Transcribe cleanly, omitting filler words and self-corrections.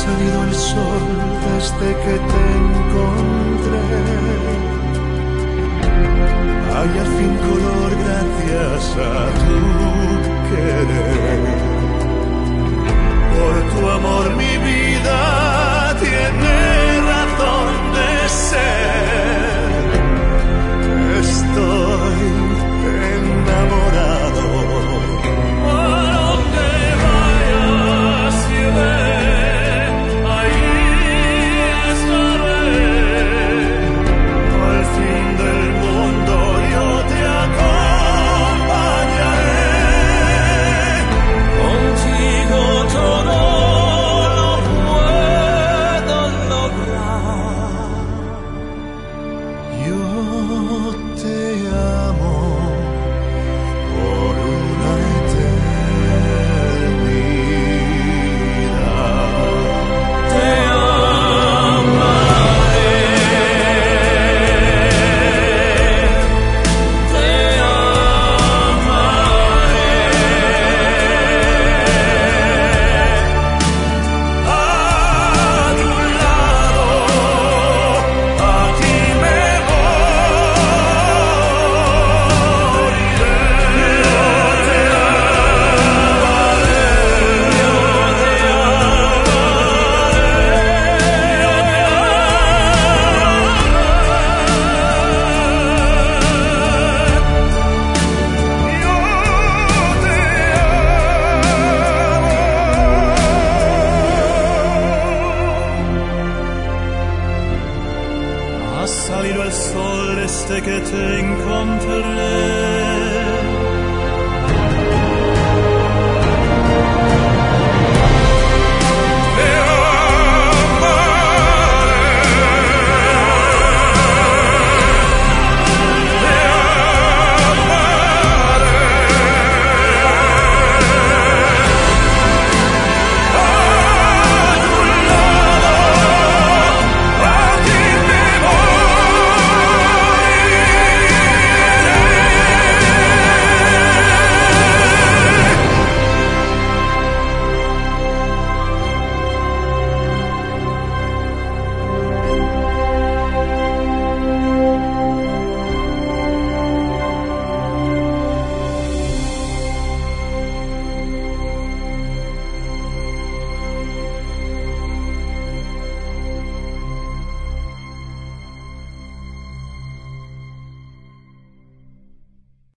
salido el sol desde que te encontré. Hay al fin color gracias a tu querer. Por tu amor mi vida tiene razón de ser. Estoy enamorado. A donde vayas iré, ahí estaré. Al fin del mundo yo te acompañaré. Contigo todo lo puedo lograr. Yo te amo por una eternidad. Te amaré. Te amaré. A tu lado, aquí me moriré. Yo te amaré. Yo te Ha salido el sol desde que te encontré.